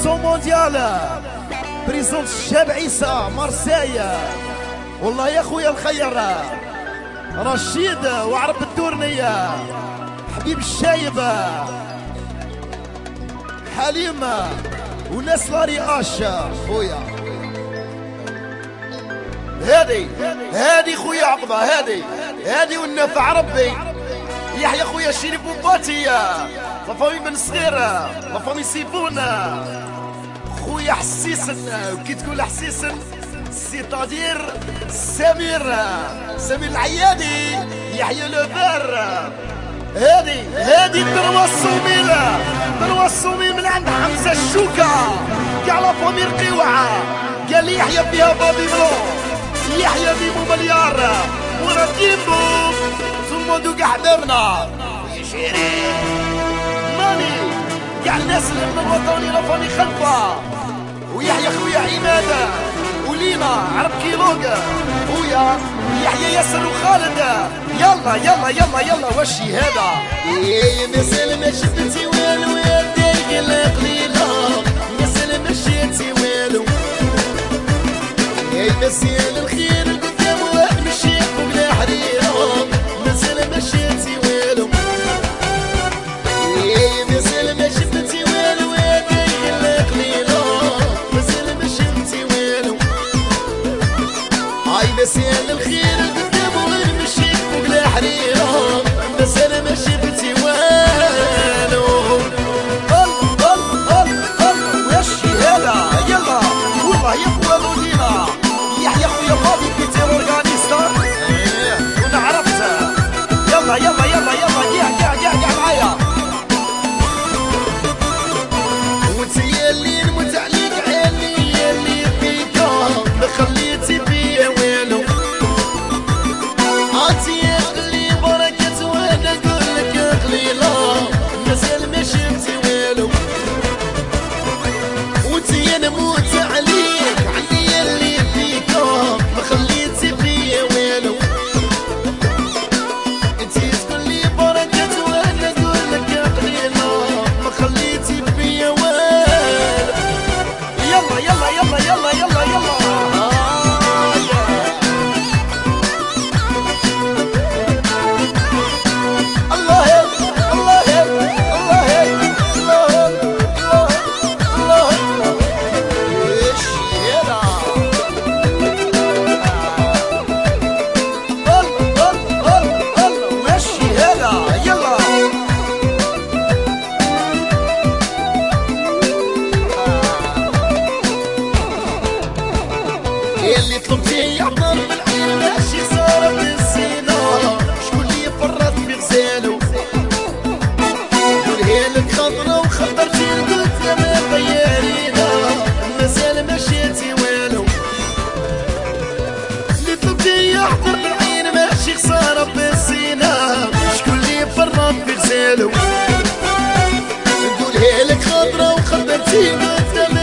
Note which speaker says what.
Speaker 1: كونفيرسيون مونديال بريزونت الشاب عيسى مارسيليا. والله يا خويا الخير رشيد وعرب الدورنية حبيب الشايب حليم وناس لارياش خويا. هادي خويا عقبة هادي والنفع ربي يحيى خويا شريف بوباتي لافامي من صغير لافامي سيفون خويا حسيسن. وكي تقول حسيسن سيتادير سمير العيادي يحيى لوبار. هادي تروا الصوميل من عند حمزة الشوكة كاع لافامي رقيوعة. قال لي يحيى فيها بابي بلو يحيى بيمو مليار ورا كيمبو ثم كاع حبابنا يا شيرين ماني كاع الناس اللي الوطني لافامي خلفة ويحيى خويا عماد ولينا عرب كيلوغ خويا يحيى ياسر وخالد. يلا وشي هذا
Speaker 2: يا مسال ما شفتي والو يا دايق القليلة مسال ما شفتي والو يا مسال الخير قدام واحد مشي فوق الحريرة مسال ما شفتي والو يا مسال ما شفتي والو يا دايق القليلة مسال ما شفتي والو هاي مسال الخير قدام واحد مشي فوق الحريرة مسال ما شفتي والو.
Speaker 1: وشي هذا يلا والله يا خويا لودينا يحيى خويا فاضي بيتير اورغانيستا وانا عرفت. يلا كاع معايا
Speaker 2: وانت يا اللي نموت عليك عيني يا اللي فيك ما خليتي فيا والو. عطي يا اللي بركة وانا نقول لك قليلة مازال ما شفتي والو. وانت يا نموت عليك عني يا اللي فيك ما خليتي فيا والو. انت تقول لي بركة وانا نقول لك قليلة ما خليتي فيا والو.
Speaker 1: يلا
Speaker 2: اللي طلبتي يعبر بالعين ماشي صار بالزينة شكون اللي فرط في غزالو قولها لك خضرة وخطرتي قلت يا ما غيرينا مازال ما شاتي والو. اللي طلبتي يعبر بالعين ماشي صار بالزينة شكون اللي فرط في غزالو قولها لك خضرة وخطرتي قلت